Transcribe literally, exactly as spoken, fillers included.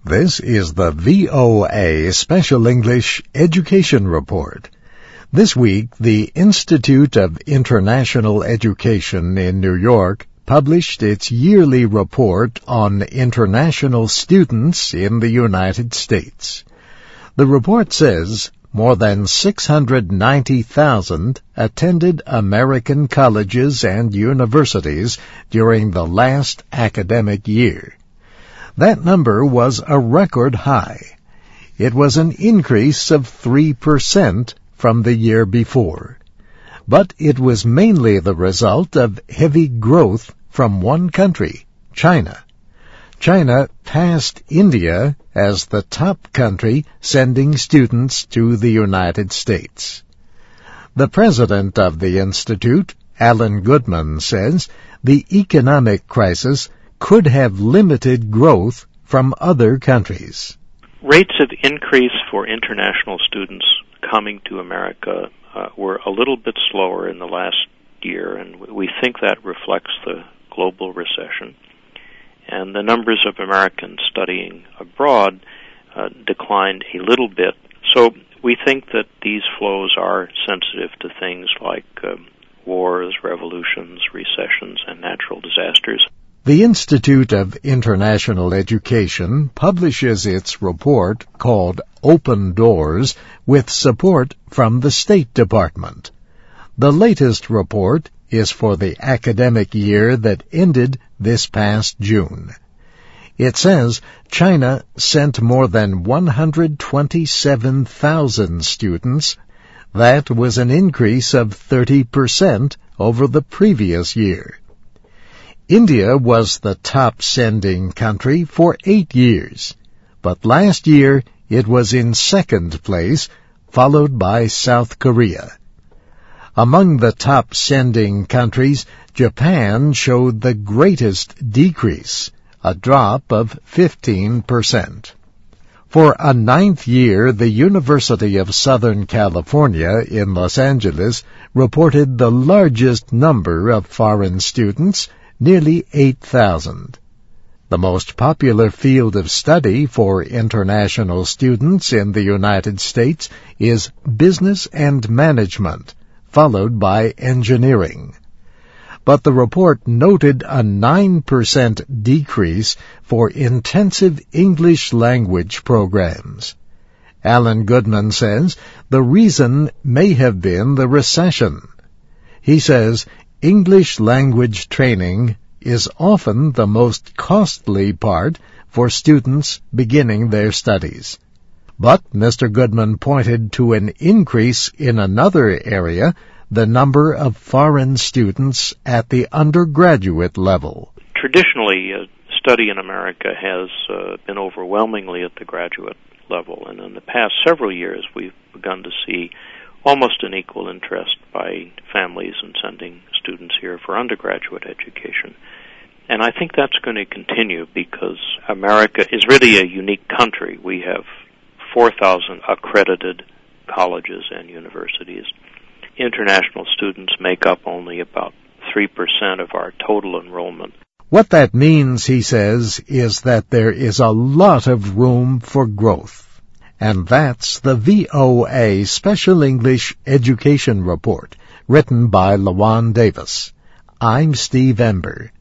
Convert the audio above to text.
This is the V O A Special English Education Report. This week, the Institute of International Education in New York published its yearly report on international students in the United States. The report says more than six hundred ninety thousand attended American colleges and universities during the last academic year. That number was a record high. It was an increase of three percent from the year before. But it was mainly the result of heavy growth from one country, China. China passed India as the top country sending students to the United States. The president of the Institute, Alan Goodman, says the economic crisis could have limited growth from other countries. Rates of increase for international students coming to America uh, were a little bit slower in the last year, and we think that reflects the global recession. And the numbers of Americans studying abroad uh, declined a little bit. So we think that these flows are sensitive to things like uh, wars, revolutions, recessions, and natural disasters. The Institute of International Education publishes its report called Open Doors with support from the State Department. The latest report is for the academic year that ended this past June. It says China sent more than one hundred twenty-seven thousand students. That was an increase of thirty percent over the previous year. India was the top sending country for eight years, but last year it was in second place, followed by South Korea. Among the top sending countries, Japan showed the greatest decrease, a drop of fifteen percent. For a ninth year, the University of Southern California in Los Angeles reported the largest number of foreign students, nearly eight thousand. The most popular field of study for international students in the United States is business and management, followed by engineering. But the report noted a nine percent decrease for intensive English language programs. Alan Goodman says the reason may have been the recession. He says English language training is often the most costly part for students beginning their studies. But Mister Goodman pointed to an increase in another area, the number of foreign students at the undergraduate level. Traditionally, uh, study in America has uh, been overwhelmingly at the graduate level, and in the past several years we've begun to see almost an equal interest by families in sending students here for undergraduate education. And I think that's going to continue because America is really a unique country. We have four thousand accredited colleges and universities. International students make up only about three percent of our total enrollment. What that means, he says, is that there is a lot of room for growth. And that's the V O A Special English Education Report, written by Lawan Davis. I'm Steve Ember.